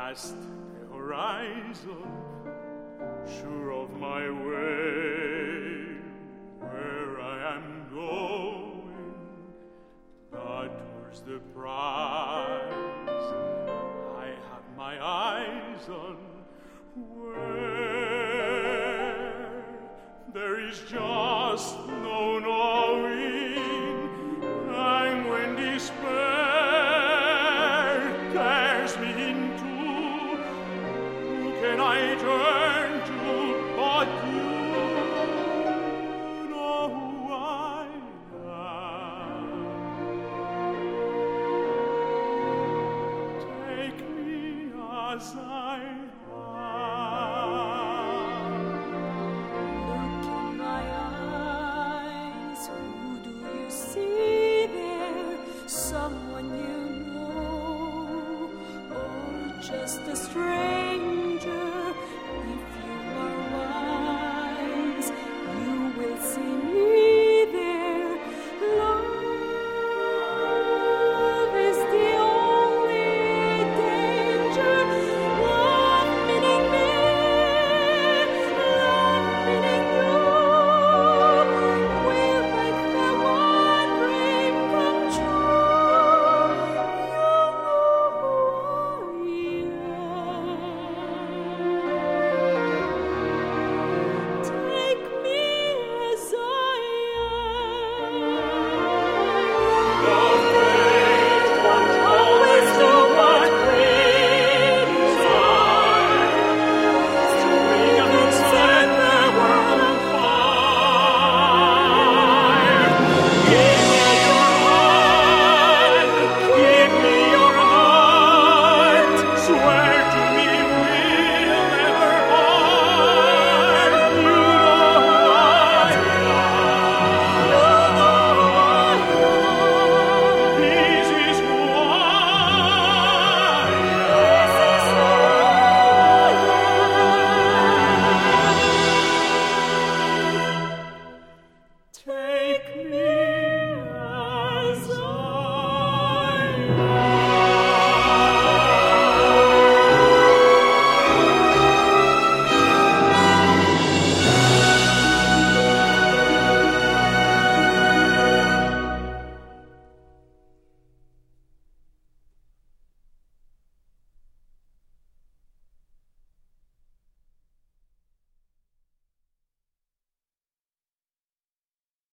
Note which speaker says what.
Speaker 1: past the horizon, sure of my way, where I am going, that was the prize I have my eyes on, where there is just no knowing, and when despair tears me in two, who can I turn to but you? Know who I am. Take me as I
Speaker 2: someone you know, or just a stranger.